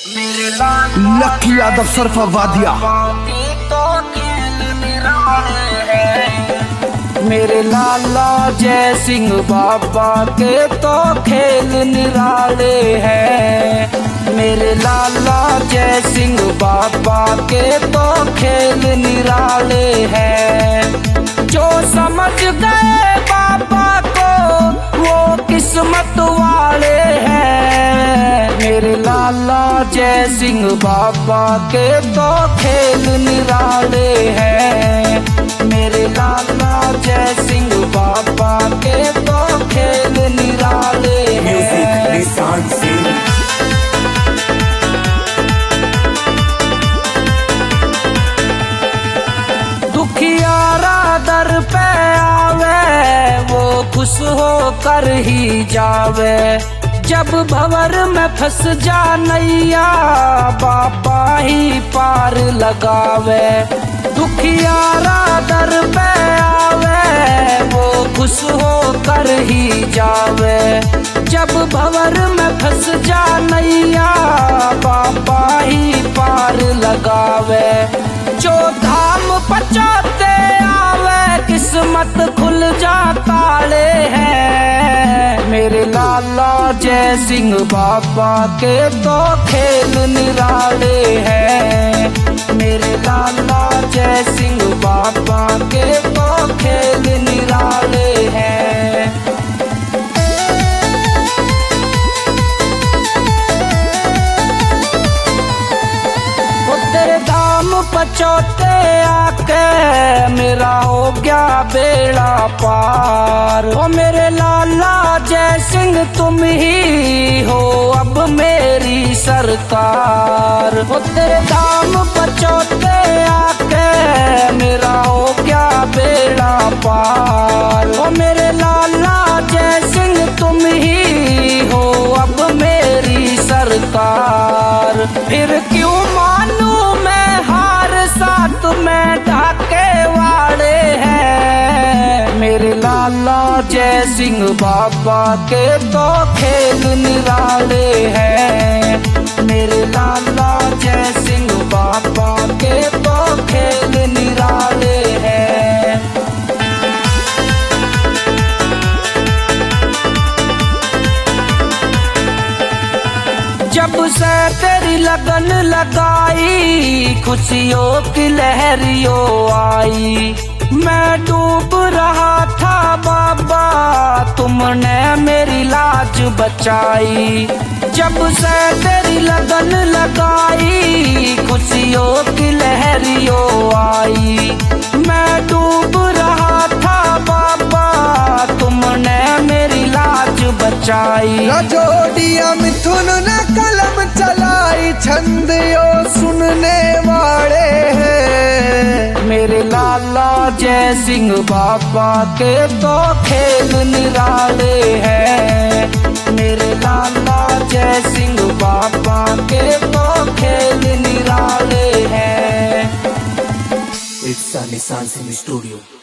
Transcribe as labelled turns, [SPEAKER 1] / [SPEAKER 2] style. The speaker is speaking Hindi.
[SPEAKER 1] लकी यादव सरफा वादिया।
[SPEAKER 2] मेरे लाला जय सिंह बाबा के तो खेल निराले हैं। मेरे लाला जय सिंह बाबा के तो खेल निराले हैं। जो समझ गए बाबा को वो किस्मत वाले हैं। मेरे लाला जय सिंह बाबा के तो खेल निराले हैं। मेरे लाला जय सिंह बाबा के तो खेल निराले हैं। दुखियारा दर पे आवे वो खुश होकर ही जावे। जब भंवर में फंस जा नैया बाबा ही पार लगावे। दुखियारा दर पे आवे वो खुश होकर ही जावे। जब भंवर में फंस जा नैया बाबा ही पार लगावे। जो धाम पचाते आवे किस्मत खुल जा ताले हैं। मेरे लाला जय सिंह बाबा के तो खेल निराले हैं। मेरे लाला जय सिंह बाबा के तो खेल निराले हैं। वो तेरे धाम पचौते आके मेरा हो गया बेड़ा पार। ओ मेरे लाला जय सिंह तुम ही हो अब मेरी सरकार। ओ तेरे धाम पचौते आके मेरा हो गया बेड़ा पार। ओ मेरे लाला जय सिंह तुम ही हो अब मेरी सरकार। फिर क्यों मानू मैं हार साथ में ढाके वाले हैं। मेरे लाला जय सिंह बाबा के तो खेल निराले हैं। मेरे लाला जय सिंह बाबा के तो खेल निराले हैं। जब से तेरी लगन लगाई खुशियों की लहरियों आई। मैं डूब रहा था बाबा तुमने मेरी लाज बचाई। जब से तेरी लगन लगाई खुशियों की लहरियों आई। मैं डूब रहा था बाबा तुमने मेरी लाज बचाई।
[SPEAKER 1] रजोडिया मिथुन ने कलम चलाई छंद यो सुनने वाले हैं।
[SPEAKER 2] मेरे लाला जय सिंह बाबा के तो खेल निराले हैं। मेरे लाला जय सिंह बाबा के तो खेल निराले हैं।
[SPEAKER 3] It's Sunny Sun Studio.